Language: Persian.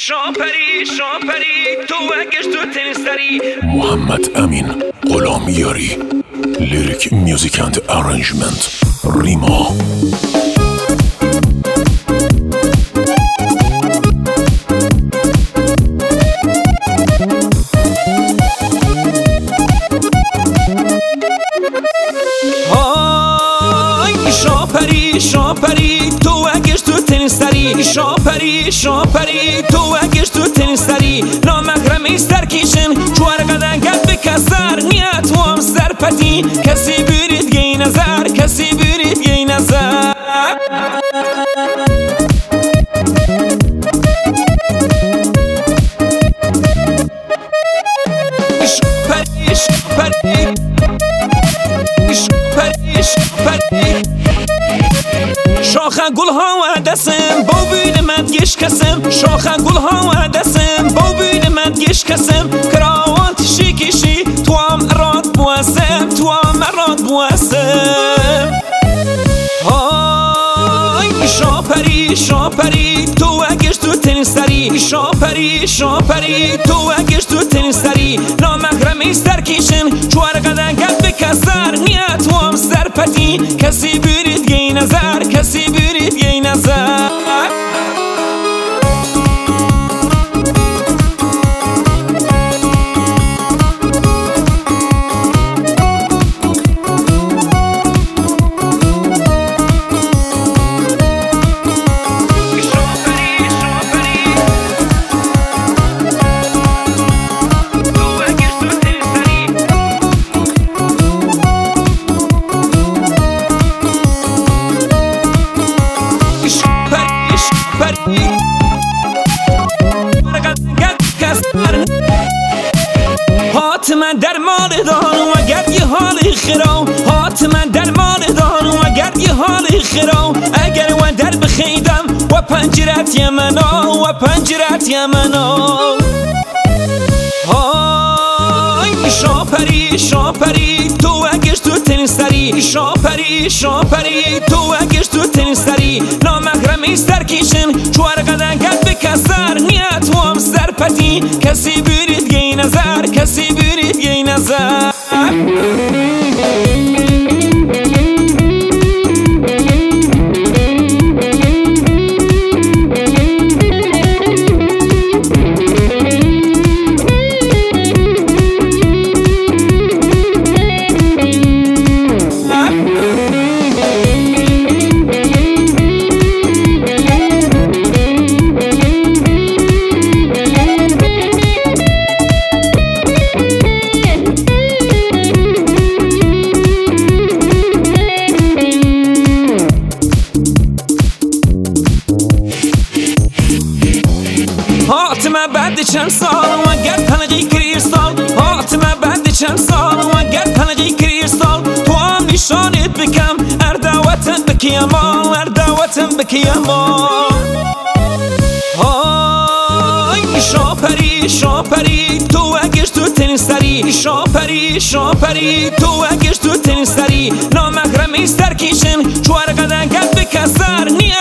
شاپری تو اگش تو تنیستری. محمد امین غلامیاری، لیریک میوزیک اند ارنجمنت، ریما. شاپری تو اگش تو تنیستری. شاپری تو اگش تو تنیستری. نامحرمی سرکیشن چوار قدن گد بکسر. نیت وام سرپتی کسی برید گی نظر، کسی برید گی نظر. شاپری شاخ گل ها و دستم با بین من گیش کسم. شاخ گل ها و دستم با بین من گیش کسم. کراوات شیکیشی تو هم اراد بواسم، تو هم اراد بواسم. های شاپری تو اگش تو تنیستری. شاپری تو اگش تو تنیستری. نامحرمی سرکیشن چوار قدن گد بکسر. نیت وام سرپتی کسی برید گی نظر، کسی برید گی نظر. هات من در مال دان و گرد یه حال خرام. هات من در مال دان و گرد یه حال خرام. اگر و در بخیدم و پنجرت یمنا، و پنجرت یمنا. های شاپری تو اگش تو تنیستری. شاپری تو اگش تو تنیستری. نامحرمی سرکیشن چوار قدن گد بکسر. نیت وام سرپتی کسی برید گی نظر، کسی برید گی نظر. هات من بعد چند سال و گرد پنجی کریستال. هات من بعد چند سال و گرد پنجی کریستال. تو هم نشانت بکم اردواتم بکیمال، اردواتم بکیمال. های شاپری تو اگش تو تنیستری. شاپری تو اگش تو تنیستری. نامحرمی سرکیشن چوار قدن گد بکسر.